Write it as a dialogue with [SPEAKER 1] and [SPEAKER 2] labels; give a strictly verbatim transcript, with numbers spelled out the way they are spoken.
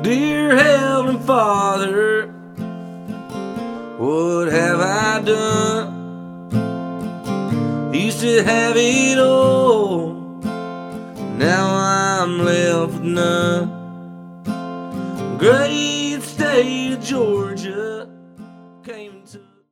[SPEAKER 1] Dear Heavenly Father, what have I done? Used to have it all, now I'm left with none. Great state of Georgia,